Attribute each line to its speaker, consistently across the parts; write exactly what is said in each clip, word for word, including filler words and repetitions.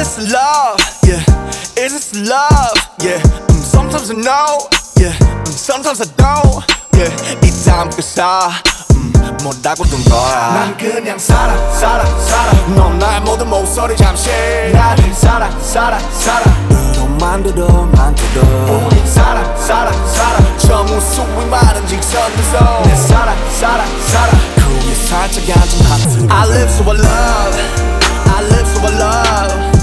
Speaker 1: this love? Yeah. Is this love? Yeah. Um, sometimes I know. Yeah. Um, sometimes I don't. Yeah. 이 다음 끝사 음, 뭐라고 든 거야. 난 그냥 살아 살아 살아. 넌 나의 모든 목소리 잠시 나를 살아 살아 살아. 너만 들어 만들어 우리 살아 살아 살아. 저 무수히 많은 직선에서 내 살아 살아 살아. 그 위에 살짝 앉은 하트. I live so I love. I live so I love.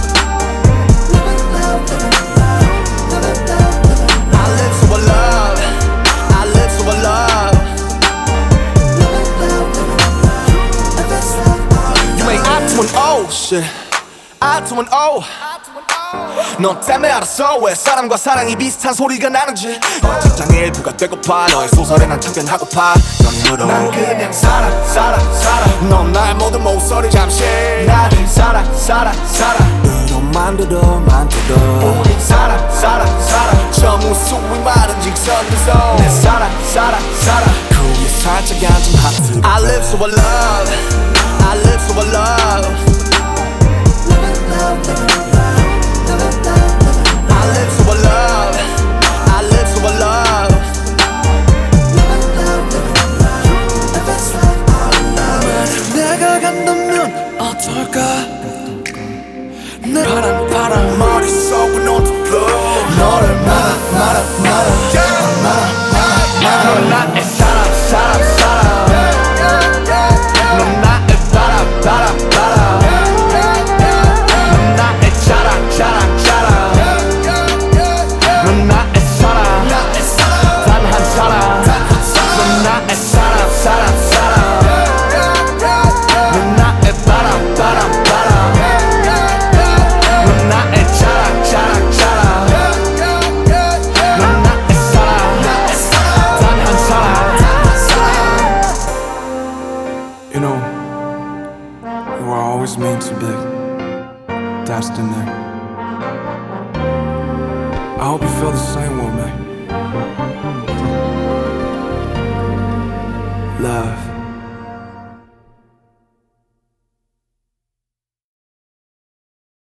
Speaker 1: I live so I love. I live so I love. You ain't I to an O shit. I to an O. 너 때문에 알았어 왜 사람과 사랑이 비슷한 소리가 나는지. 너의 책장의 일부가 되고파. 너의 소설에 난 참견하고파. 연인으로 난 그냥 살아 살아 살아. 넌 나의 모든 목소리 잠시 나를 살아 살아 살아. 너만 들어 만들어 우리 살아 살아 살아. 저 무수히 많은 직선에서 내 살아 살아 살아. 그 위에 살짝 앉은 하트. I live so I love. I live so I love. I live so I love. I live so I love. 내가 간다면 어떨까? 내 파란 파란 머릿속은 어떡해. 너를 말아 말아 말아 말아 말아. 넌 나의 사랑 사랑 사랑. 넌 나의 바람 바람 바람. 넌 나의 자랑 자랑 자랑. 넌 나의 사랑 단 한 사랑. 넌 나의 사랑 사랑 사랑. 넌 나의 바람 바람 바람. 넌 나의 자랑 자랑 자랑. 넌 나의 사랑 단 한 사랑.
Speaker 2: You know, you were always meant to be destined there. I hope you feel the same way, man.